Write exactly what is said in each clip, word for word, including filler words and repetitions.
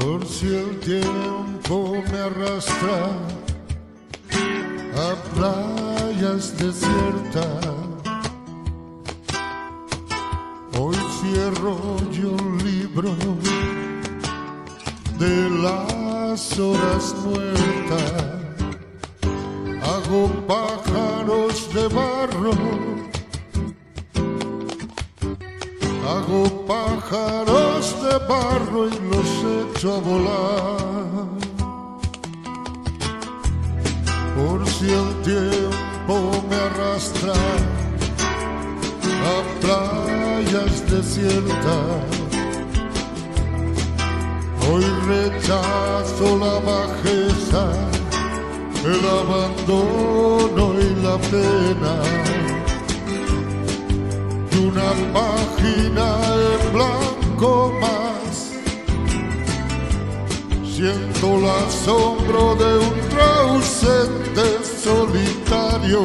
Por si el tiempo me arrastra a playas desiertas, hoy cierro yo un libro de las horas muertas. Hago pájaros de barro, hago pájaros de barro y los echo a volar. Por si el tiempo me arrastra a playas desiertas, hoy rechazo la bajeza, el abandono y la pena. Y una página en blanco más, siento el asombro de un ausente solitario.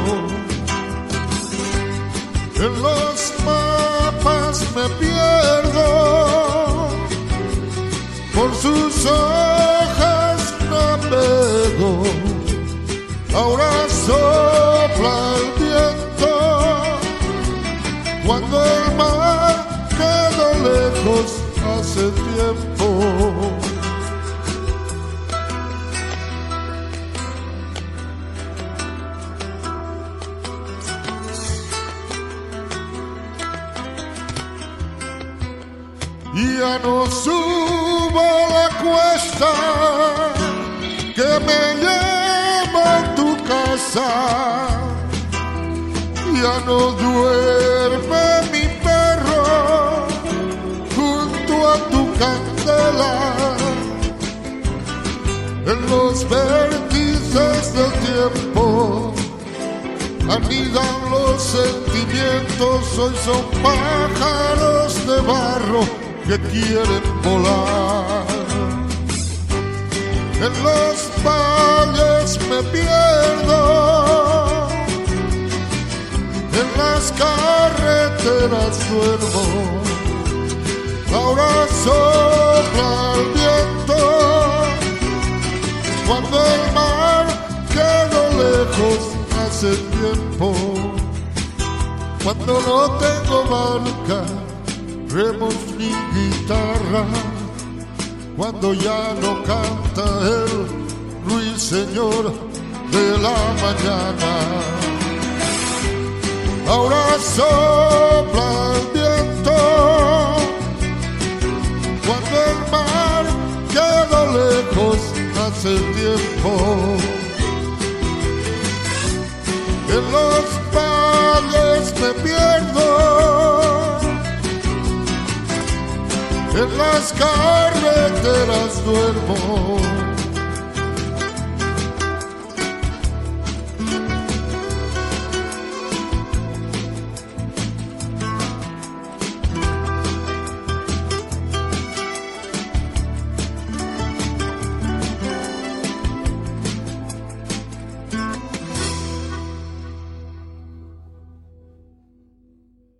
En los mapas me pierdo, por sus hojas navego. Ahora sopla el viento, cuando el mar quedó lejos hace tiempo. Y ya no subo la cuesta que me lleva a tu casa, ya no duerme mi perro junto a tu candela. En los vértices del tiempo anidan los sentimientos, hoy son pájaros de barro que quieren volar. En los valles me pierdo, en las carreteras duermo. Ahora sopla el viento, cuando el mar quedó lejos hace tiempo. Cuando no tengo barca, remos ni guitarra, cuando ya no canta el ruiseñor de la mañana. Ahora sopla el viento, cuando el mar quedó lejos hace tiempo. En los valles me pierdo, en las carreteras duermo.